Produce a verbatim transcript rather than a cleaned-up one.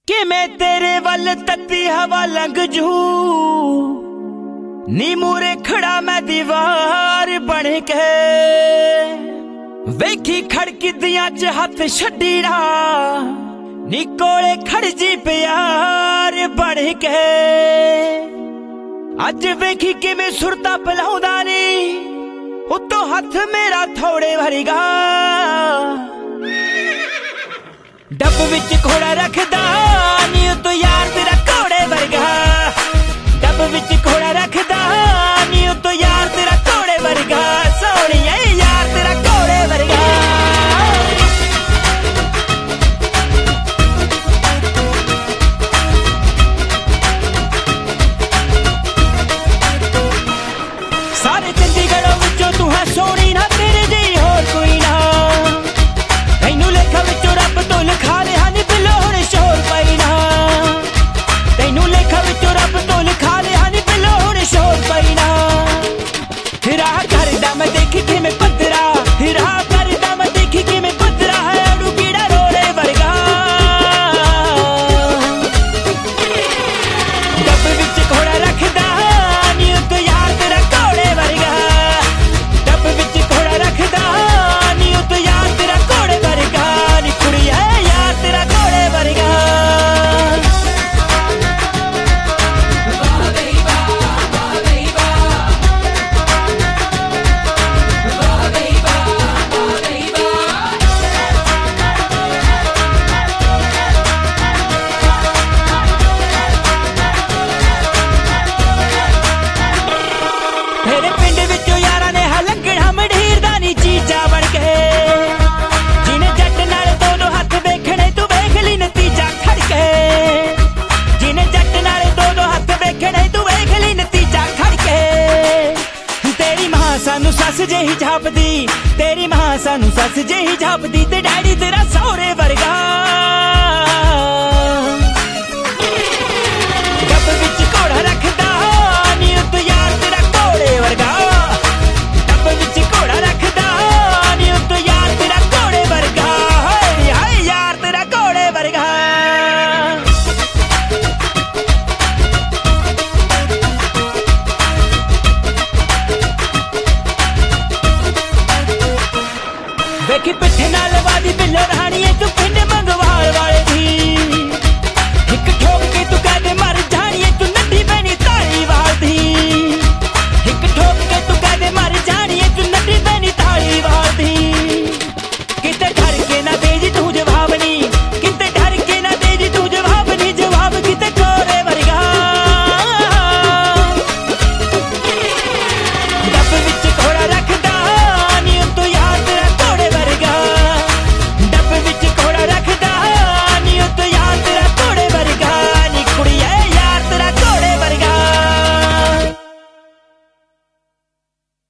किमें तेरे वल तत्ती हवा लंघ जू नी मूरे खड़ा मैं दीवार बन के वेखी खड़किदियां च हथ छड्डीड़ा नी कोले खड़ जी प्यार बन के अज वेखी किमें सुरता पिलाउंदा नी उत्तों हथ मेरा थोड़े भरीगा डब विच घोड़ा रखदा नी उत्तों यार तेरा घोड़े वर्गा डब विच घोड़ा रखदा नी उत्तों यार तेरा घोड़े वर्गा सोहणिया यार तेरा घोड़े वर्गा सारे चंडीगढ़ों विचों तू है सोहणी ना तेरे जेही होर कोई ना तैनू लेखा विचों रब तो लिखा लिया नी बिलो हुण शोर पई ना तैनू लेखा विचों रब तो लिखा लिया नी बिलो हुण शोर पई ना राह करदा मैं देखी किवें पद्धरा राह करदा मैं देखी किवें पद्धरा है अड़ू कीड़ा रोड़े वर्गा डब विच घोड़ा रखदा नी उत्तों यार तेरा घोड़े वर्गा डब विच घोड़ा रखदा नी उत्तों यार तेरा घोड़े वर्गा नी कुड़िया यार तेरा घोड़े वर्गा तेरे पिंड विचों यारां ने हलंगड़ा मढ़ीर दा नी चीजा बन के जिने जट नाल दो दो हथ वेखणे तू वेख ली नतीजा खड़के जिने जट नाल दो दो हथ वेखणे तू वेख ली नतीजा खड़के तेरी मां सानू सस जेही झापदी तेरी मां सानू सस जेही झापदी ते डैडी